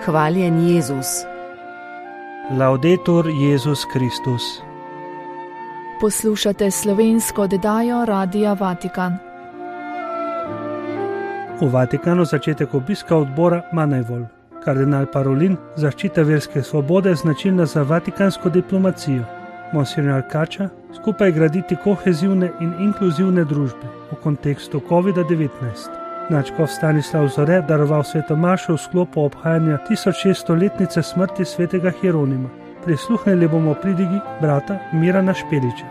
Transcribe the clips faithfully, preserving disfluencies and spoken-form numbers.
Hvaljen Jezus. Laudetur Jezus Kristus. Poslušate slovensko oddajo Radia Vatikan. V Vatikanu začetek obiska odbora Manevol. Kardinal Parolin, zaščita verske svobode značilna za vatikansko diplomacijo. Monsignor Kača, skupaj graditi kohezivne in inkluzivne družbe v kontekstu kovida devetnajst. Nadškof Stanislav Zore daroval svetomašo v sklopu obhajanja tisoč šeststoletnice smrti svetega Hieronima. Prisluhnili bomo pridigi brata Mirana Špeliča.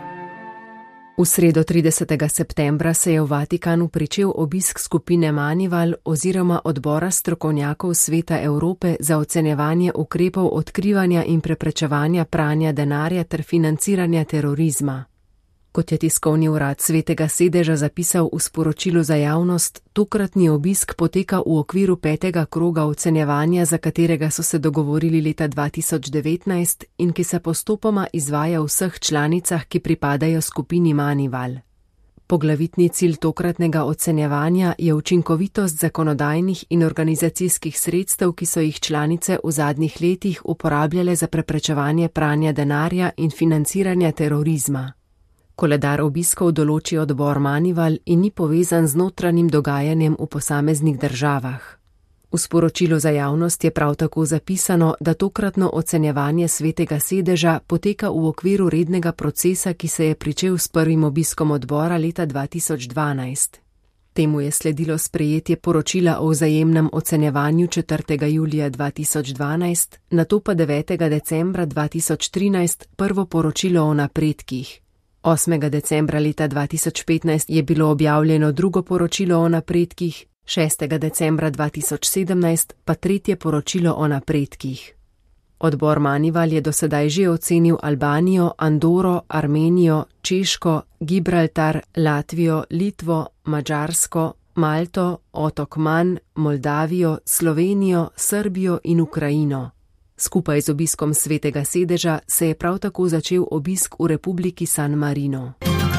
V sredo tridesetega septembra se je v Vatikanu pričel obisk skupine Manival oziroma odbora strokovnjakov Sveta Evrope za ocenjevanje ukrepov odkrivanja in preprečevanja pranja denarja ter financiranja terorizma. Kot je tiskovni urad Svetega sedeža zapisal v sporočilu za javnost, tokratni obisk poteka v okviru petega kroga ocenjevanja, za katerega so se dogovorili leta dva tisoč devetnajst in ki se postopoma izvaja v vseh članicah, ki pripadajo skupini Manival. Poglavitni cilj tokratnega ocenjevanja je učinkovitost zakonodajnih in organizacijskih sredstev, ki so jih članice v zadnjih letih uporabljale za preprečevanje pranja denarja in financiranja terorizma. Koledar obiskov določi odbor Manival in ni povezan z notranjim dogajanjem v posameznih državah. V sporočilu za javnost je prav tako zapisano, da tokratno ocenjevanje Svetega sedeža poteka v okviru rednega procesa, ki se je pričel s prvim obiskom odbora leta dva tisoč dvanajst. Temu je sledilo sprejetje poročila o vzajemnem ocenjevanju četrtega julija dva tisoč dvanajst, nato pa devetega decembra dva tisoč trinajst prvo poročilo o napredkih. osmega decembra leta dva tisoč petnajst je bilo objavljeno drugo poročilo o napredkih, šestega decembra dva tisoč sedemnajst pa tretje poročilo o napredkih. Odbor Manival je do sedaj že ocenil Albanijo, Andoro, Armenijo, Češko, Gibraltar, Latvijo, Litvo, Madžarsko, Malto, Otok Man, Moldavijo, Slovenijo, Srbijo in Ukrajino. Skupaj z obiskom Svetega sedeža se je prav tako začel obisk v Republiki San Marino.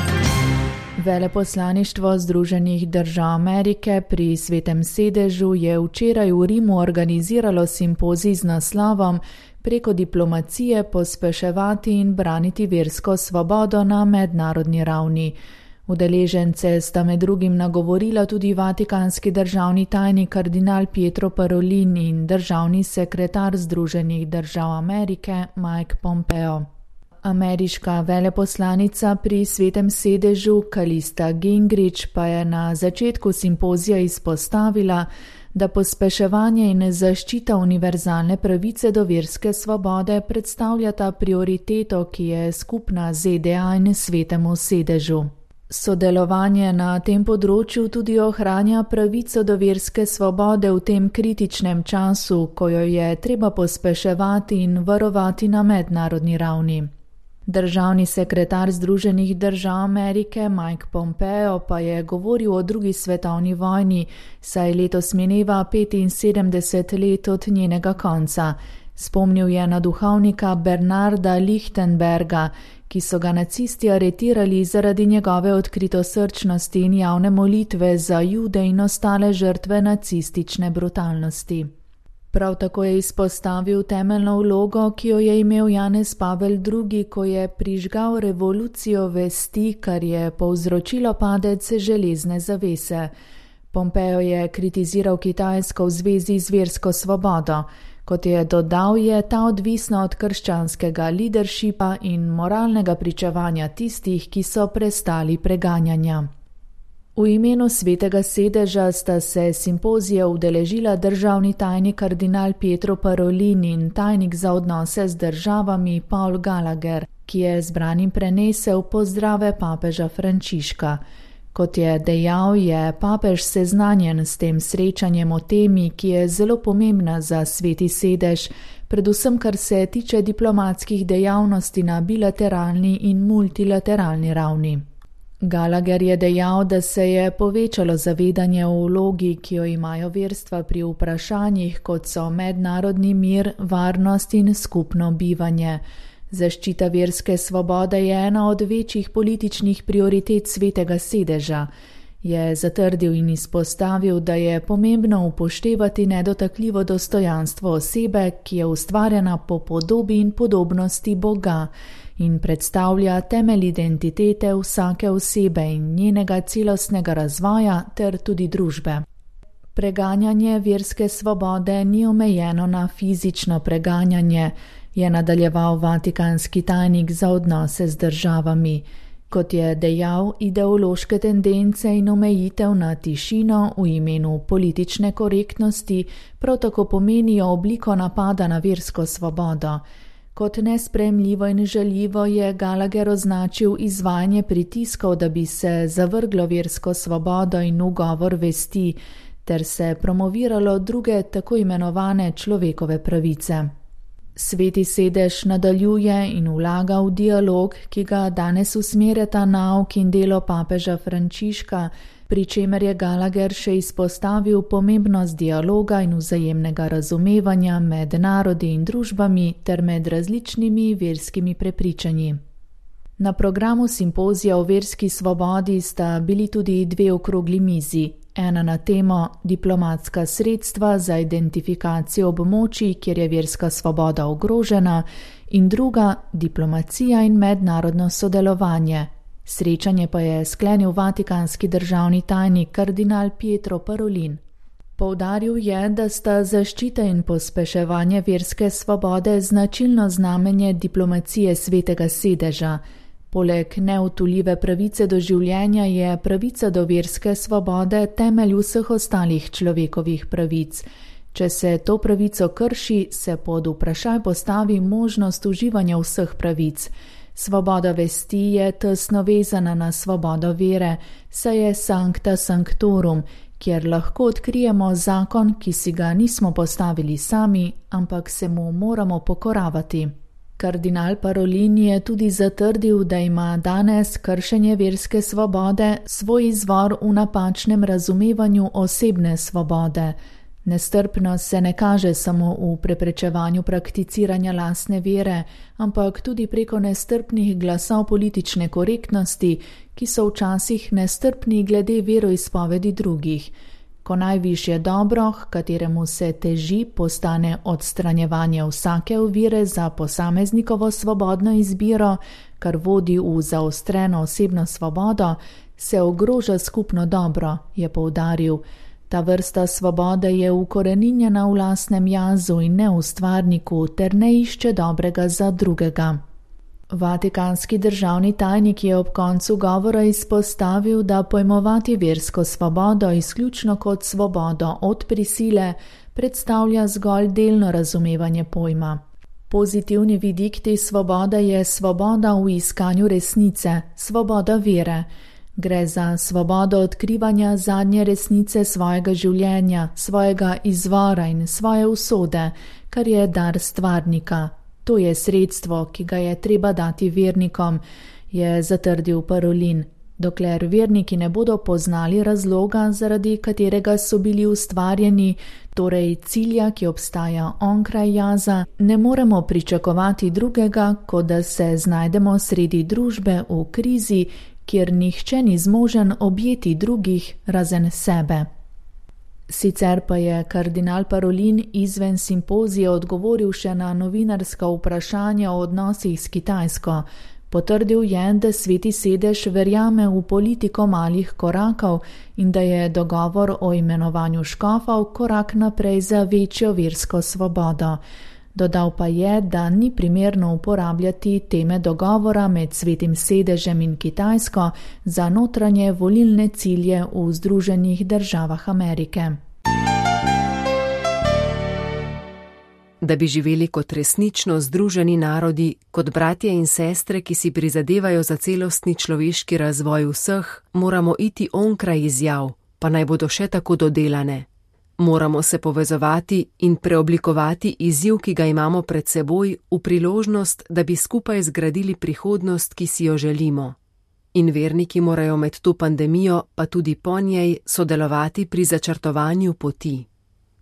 Veleposlaništvo Združenih držav Amerike pri Svetem sedežu je včeraj v Rimu organiziralo simpozij z naslovom Preko diplomacije pospeševati in braniti versko svobodo na mednarodni ravni. Udeležence sta med drugim nagovorila tudi vatikanski državni tajnik kardinal Pietro Parolin in državni sekretar Združenih držav Amerike Mike Pompeo. Ameriška veleposlanica pri Svetem sedežu Kalista Gingrich pa je na začetku simpozija izpostavila, da pospeševanje in zaščita univerzalne pravice do verske svobode predstavljata prioriteto, ki je skupna Z D A in Svetemu sedežu. Sodelovanje na tem področju tudi ohranja pravico do verske svobode v tem kritičnem času, ko jo je treba pospeševati in varovati na mednarodni ravni. Državni sekretar Združenih držav Amerike Mike Pompeo pa je govoril o drugi svetovni vojni, saj letos mineva petinsedemdeset let od njenega konca. Spomnil je na duhovnika Bernarda Lichtenberga, ki so ga nacisti aretirali zaradi njegove odkritosrčnosti in javne molitve za Jude in ostale žrtve nacistične brutalnosti. Prav tako je izpostavil temeljno vlogo, ki jo je imel Janez Pavel drugi, ko je prižgal revolucijo vesti, kar je povzročilo padec železne zavese. Pompeo je kritiziral Kitajsko v zvezi z versko svobodo. Kot je dodal, je ta odvisna od krščanskega leadershipa in moralnega pričevanja tistih, ki so prestali preganjanja. V imenu Svetega sedeža sta se simpozija udeležila državni tajnik kardinal Pietro Parolin in tajnik za odnose z državami Paul Gallagher, ki je zbranim prenesel pozdrave papeža Frančiška. Kot je dejal, je papež seznanjen s tem srečanjem o temi, ki je zelo pomembna za Sveti sedež, predvsem kar se tiče diplomatskih dejavnosti na bilateralni in multilateralni ravni. Gallagher je dejal, da se je povečalo zavedanje o vlogi, ki jo imajo verstva pri vprašanjih, kot so mednarodni mir, varnost in skupno bivanje. Zaščita verske svobode je ena od večjih političnih prioritet Svetega sedeža. Je zatrdil in izpostavil, da je pomembno upoštevati nedotakljivo dostojanstvo osebe, ki je ustvarjena po podobi in podobnosti Boga in predstavlja temelj identitete vsake osebe in njenega celostnega razvoja ter tudi družbe. Preganjanje verske svobode ni omejeno na fizično preganjanje, je nadaljeval vatikanski tajnik za odnose z državami. Kot je dejal, ideološke tendence in omejitev na tišino v imenu politične korektnosti prav tako pomenijo obliko napada na versko svobodo. Kot nesprejemljivo in žaljivo je Gallagher označil izvajanje pritiskov, da bi se zavrglo versko svobodo in ugovor vesti, ter se promoviralo druge tako imenovane človekove pravice. Sveti sedež nadaljuje in vlaga v dialog, ki ga danes usmerjata nauk in delo papeža Frančiška, pri čemer je Gallagher še izpostavil pomembnost dialoga in vzajemnega razumevanja med narodi in družbami ter med različnimi verskimi prepričanji. Na programu simpozija o verski svobodi sta bili tudi dve okrogli mizi, ena na temo diplomatska sredstva za identifikacijo območij, kjer je verska svoboda ogrožena, in druga diplomacija in mednarodno sodelovanje. Srečanje pa je sklenil vatikanski državni tajnik kardinal Pietro Parolin. Poudaril je, da sta zaščita in pospeševanje verske svobode značilno znamenje diplomacije svetega sedeža. Poleg neutuljive pravice do življenja je pravica do verske svobode temelj vseh ostalih človekovih pravic. Če se to pravico krši, se pod vprašaj postavi možnost uživanja vseh pravic. Svoboda vesti je tesno vezana na svobodo vere, saj je sancta sanctorum, kjer lahko odkrijemo zakon, ki si ga nismo postavili sami, ampak se mu moramo pokoravati. Kardinal Parolin je tudi zatrdil, da ima danes kršenje verske svobode svoj izvor v napačnem razumevanju osebne svobode. Nestrpnost se ne kaže samo v preprečevanju prakticiranja lastne vere, ampak tudi preko nestrpnih glasov politične korektnosti, ki so včasih nestrpni glede veroizpovedi drugih. Ko najvišje dobro, h kateremu se teži, postane odstranjevanje vsake ovire za posameznikovo svobodno izbiro, kar vodi v zaostreno osebno svobodo, se ogroža skupno dobro, je poudaril. Ta vrsta svobode je ukoreninjena v lastnem jazu in ne v stvarniku ter ne išče dobrega za drugega. Vatikanski državni tajnik je ob koncu govora izpostavil, da pojmovati versko svobodo izključno kot svobodo od prisile predstavlja zgolj delno razumevanje pojma. Pozitivni vidik te svobode je svoboda v iskanju resnice, svoboda vere. Gre za svobodo odkrivanja zadnje resnice svojega življenja, svojega izvora in svoje usode, kar je dar stvarnika. To je sredstvo, ki ga je treba dati vernikom, je zatrdil Parolin. Dokler verniki ne bodo poznali razloga, zaradi katerega so bili ustvarjeni, torej cilja, ki obstaja onkraj jaza, ne moremo pričakovati drugega, kot da se znajdemo sredi družbe v krizi, kjer nihče ni zmožen objeti drugih razen sebe. Sicer pa je kardinal Parolin izven simpozije odgovoril še na novinarska vprašanja o odnosih s Kitajsko. Potrdil je, da sveti sedež verjame v politiko malih korakov in da je dogovor o imenovanju škofov korak naprej za večjo versko svobodo. Dodal pa je, da ni primerno uporabljati teme dogovora med svetim sedežem in Kitajsko za notranje volilne cilje v Združenih državah Amerike. Da bi živeli kot resnično združeni narodi, kot bratje in sestre, ki si prizadevajo za celostni človeški razvoj vseh, moramo iti onkraj izjav, pa naj bodo še tako dodelane. Moramo se povezovati in preoblikovati izziv, ki ga imamo pred seboj, v priložnost, da bi skupaj zgradili prihodnost, ki si jo želimo. In verniki morajo med to pandemijo, pa tudi po njej, sodelovati pri začrtovanju poti.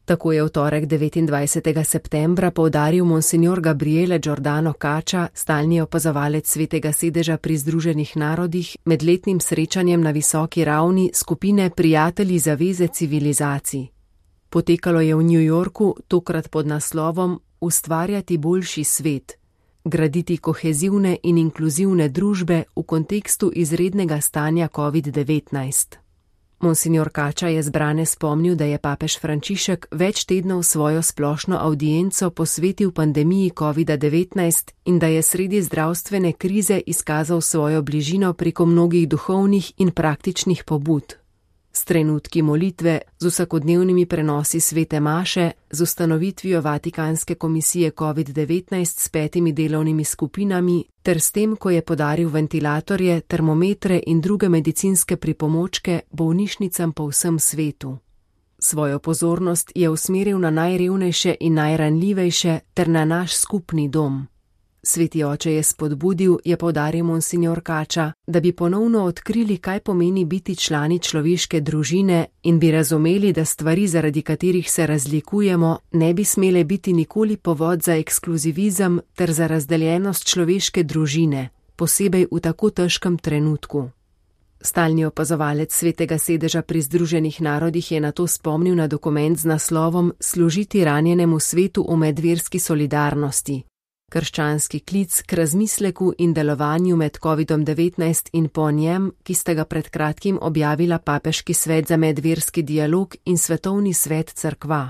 Tako je v torek devetindvajsetega septembra poudaril monsignor Gabriele Giordano Caccia, stalni opazovalec Svetega sedeža pri Združenih narodih, med letnim srečanjem na visoki ravni skupine Prijatelji zaveze civilizacij. Potekalo je v New Yorku, tokrat pod naslovom Ustvarjati boljši svet, graditi kohezivne in inkluzivne družbe v kontekstu izrednega stanja covid devetnajst. Monsignor Caccia je zbrane spomnil, da je papež Frančišek več tednov svojo splošno avdienco posvetil pandemiji covid devetnajst in da je sredi zdravstvene krize izkazal svojo bližino preko mnogih duhovnih in praktičnih pobud. S trenutki molitve, z vsakodnevnimi prenosi svete maše, z ustanovitvijo Vatikanske komisije covid devetnajst s petimi delovnimi skupinami, ter s tem, ko je podaril ventilatorje, termometre in druge medicinske pripomočke bolnišnicam po vsem svetu. Svojo pozornost je usmeril na najrevnejše in najranljivejše ter na naš skupni dom. Sveti oče je spodbudil, je poudaril monsignor Caccia, da bi ponovno odkrili, kaj pomeni biti člani človeške družine in bi razumeli, da stvari, zaradi katerih se razlikujemo, ne bi smele biti nikoli povod za ekskluzivizem ter za razdeljenost človeške družine, posebej v tako težkem trenutku. Stalni opazovalec Svetega sedeža pri Združenih narodih je nato spomnil na dokument z naslovom Služiti ranjenemu svetu v medverski solidarnosti. Krščanski klic k razmisleku in delovanju med covidom devetnajst in po njem, ki sta ga pred kratkim objavila Papeški svet za medverski dialog in Svetovni svet cerkva.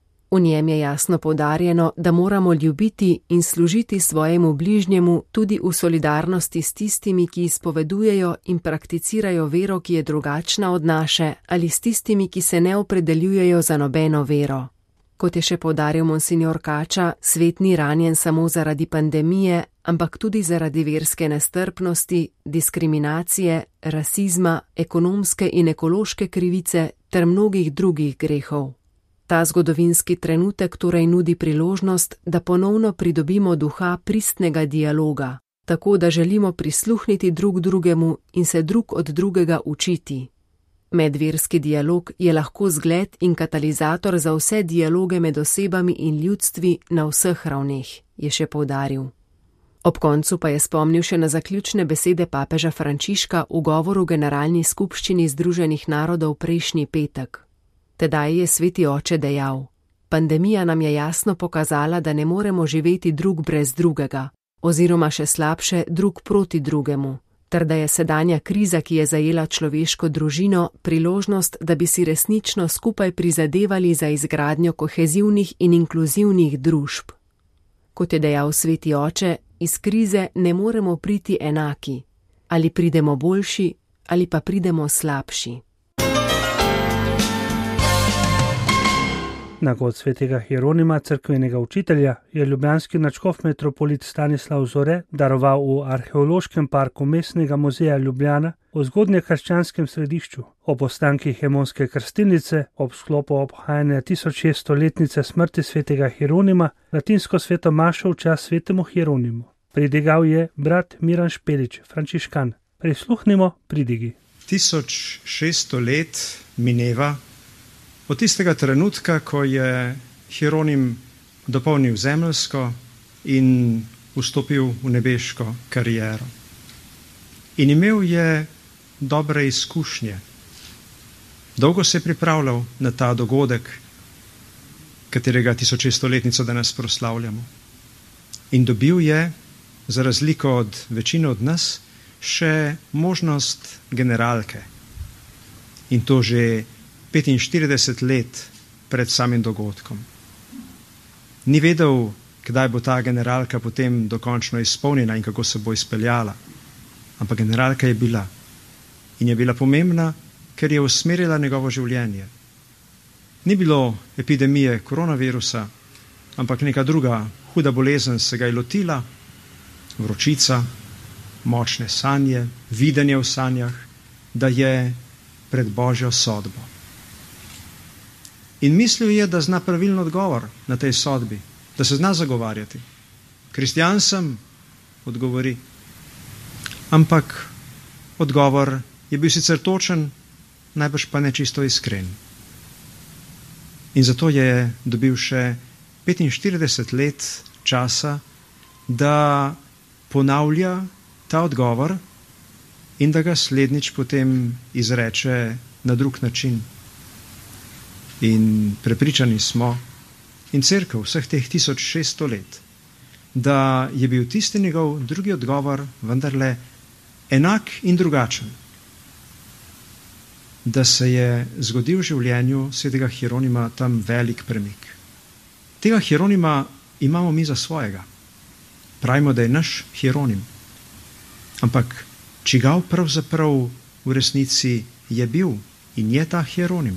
V njem je jasno poudarjeno, da moramo ljubiti in služiti svojemu bližnjemu tudi v solidarnosti s tistimi, ki izpovedujejo in prakticirajo vero, ki je drugačna od naše, ali s tistimi, ki se ne opredeljujejo za nobeno vero. Kot je še poudaril monsignor Caccia, svet ni ranjen samo zaradi pandemije, ampak tudi zaradi verske nestrpnosti, diskriminacije, rasizma, ekonomske in ekološke krivice ter mnogih drugih grehov. Ta zgodovinski trenutek torej nudi priložnost, da ponovno pridobimo duha pristnega dialoga, tako da želimo prisluhniti drug drugemu in se drug od drugega učiti. Medverski dialog je lahko zgled in katalizator za vse dialoge med osebami in ljudstvi na vseh ravneh, je še poudaril. Ob koncu pa je spomnil še na zaključne besede papeža Frančiška v govoru Generalni skupščini Združenih narodov prejšnji petek. Tedaj je sveti oče dejal: Pandemija nam je jasno pokazala, da ne moremo živeti drug brez drugega, oziroma še slabše drug proti drugemu, ter da je sedanja kriza, ki je zajela človeško družino, priložnost, da bi si resnično skupaj prizadevali za izgradnjo kohezivnih in inkluzivnih družb. Kot je dejal sveti oče, iz krize ne moremo priti enaki, ali pridemo boljši, ali pa pridemo slabši. Na god svetega Hieronima, cerkvenega učitelja, je ljubljanski nadškof metropolit Stanislav Zore daroval v arheološkem parku Mestnega muzeja Ljubljana v zgodnjekrščanskem središču ob ostankih Emonske krstilnice ob sklopu obhajanja tisočšeststoletnice smrti svetega Hieronima latinsko sveto mašo v čast svetemu Hieronimu. Pridigal je brat Miran Špelič, frančiškan. Prisluhnimo pridigi. tisoč šeststo let mineva od tistega trenutka, ko je Hieronim dopolnil zemeljsko in vstopil v nebeško kariero. In imel je dobre izkušnje. Dolgo se je pripravljal na ta dogodek, katerega tisočšeststoletnico danes proslavljamo. In dobil je, za razliko od večine od nas, še možnost generalke. In to že petinštirideset let pred samim dogodkom. Ni vedel, kdaj bo ta generalka potem dokončno izpolnjena in kako se bo izpeljala. Ampak generalka je bila. In je bila pomembna, ker je usmerila njegovo življenje. Ni bilo epidemije koronavirusa, ampak neka druga huda bolezen se ga je lotila, vročica, močne sanje, videnje v sanjah, da je pred Božjo sodbo. In mislil je, da zna pravilno odgovor na tej sodbi, da se zna zagovarjati. Kristjan sem, odgovori. Ampak odgovor je bil sicer točen, najbrž pa ne čisto iskren. In zato je dobil še petinštirideset let časa, da ponavlja ta odgovor in da ga slednjič potem izreče na drug način. In prepričani smo, in cerkev vseh teh tisoč šeststo let, da je bil tisti njegov drugi odgovor vendarle enak in drugačen. Da se je zgodil v življenju svetega Hieronima tam velik premik. Tega Hieronima imamo mi za svojega. Pravimo, da je naš Hieronim. Ampak čigav pravzaprav v resnici je bil in je ta Hieronim?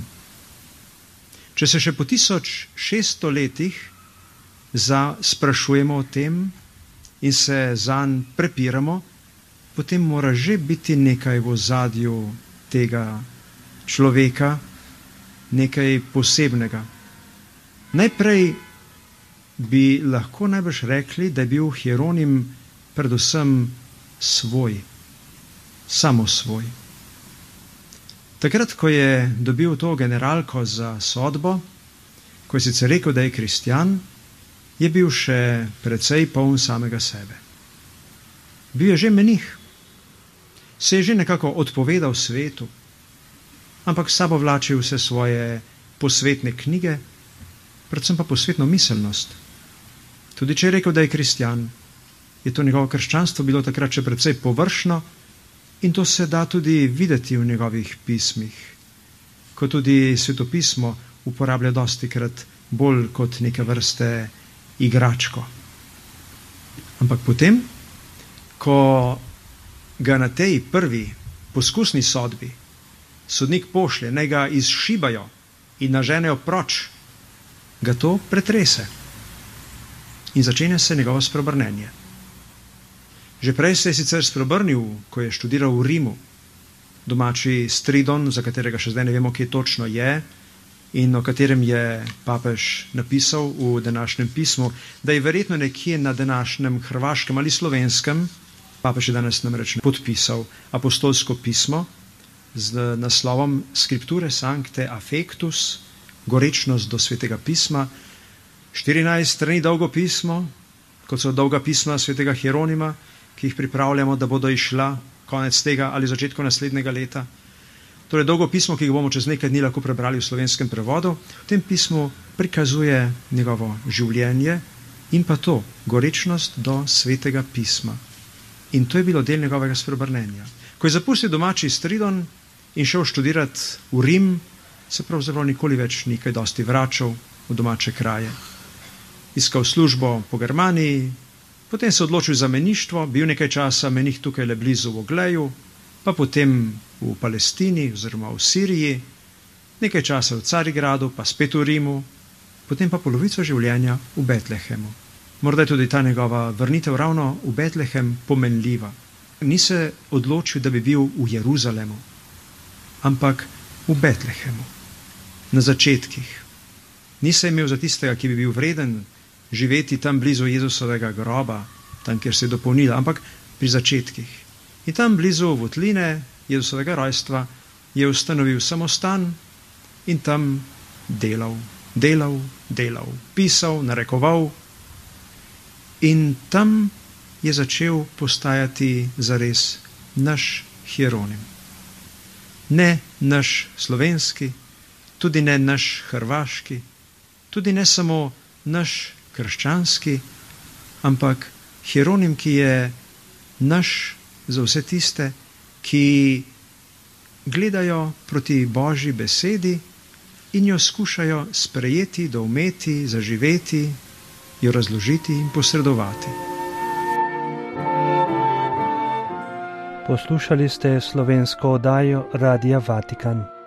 Če se še po tisoč šeststo letih za sprašujemo o tem in se zanj prepiramo, potem mora že biti nekaj v ozadju tega človeka, nekaj posebnega. Najprej bi lahko najbrž rekli, da je bil Hieronim predvsem svoj, samo svoj. Takrat, ko je dobil to generalko za sodbo, ko je sicer rekel, da je kristjan, je bil še precej poln samega sebe. Bil je že menih, se je že nekako odpovedal svetu, ampak s sabo vlačil vse svoje posvetne knjige, predvsem pa posvetno miselnost. Tudi če je rekel, da je kristjan, je to njegovo krščanstvo bilo takrat še precej površno in to se da tudi videti v njegovih pismih, ko tudi svetopismo uporablja dostikrat bolj kot neke vrste igračko. Ampak potem, ko ga na tej prvi poskusni sodbi sodnik pošlje, naj ga izšibajo in naženejo proč, ga to pretrese in začenja se njegovo spreobrnenje. Že prej se je sicer spreobrnil, ko je študiral v Rimu, domači Stridon, za katerega še zdaj ne vemo, kje točno je in o katerem je papež napisal v današnjem pismu, da je verjetno nekje na današnjem hrvaškem ali slovenskem, papež je danes namreč podpisal apostolsko pismo z naslovom Scripture Sancte Affectus, gorečnost do svetega pisma, štirinajst strani dolgo pismo, kot so dolga pisma svetega Hieronima, ki jih pripravljamo, da bodo išla konec tega ali začetku naslednjega leta. Torej dolgo pismo, ki ga bomo čez nekaj dni lahko prebrali v slovenskem prevodu, v tem pismu prikazuje njegovo življenje in pa to, gorečnost do svetega pisma. In to je bilo del njegovega spreobrnenja. Ko je zapustil domači Stridon in šel študirati v Rim, se pravzaprav nikoli več ni kaj dosti vračal v domače kraje. Iskal službo po Germaniji, potem se odločil za meništvo, bil nekaj časa menih tukaj le blizu v Ogleju, pa potem v Palestini oziroma v Siriji, nekaj časa v Carigradu, pa spet v Rimu, potem pa polovico življenja v Betlehemu. Morda je tudi ta njegova vrnitev ravno v Betlehem pomenljiva. Ni se odločil, da bi bil v Jeruzalemu, ampak v Betlehemu, na začetkih. Ni se imel za tistega, ki bi bil vreden živeti tam blizu Jezusovega groba, tam, kjer se je dopolnila, ampak pri začetkih. In tam blizu votline Jezusovega rojstva je ustanovil samostan in tam delal, delal, delal, pisal, narekoval in tam je začel postajati zares naš Hieronim. Ne naš slovenski, tudi ne naš hrvaški, tudi ne samo naš krščanski, ampak Hieronim, ki je naš za vse tiste, ki gledajo proti Božji besedi in jo skušajo sprejeti, doumeti, zaživeti, jo razložiti in posredovati. Poslušali ste slovensko oddajo Radia Vatikan.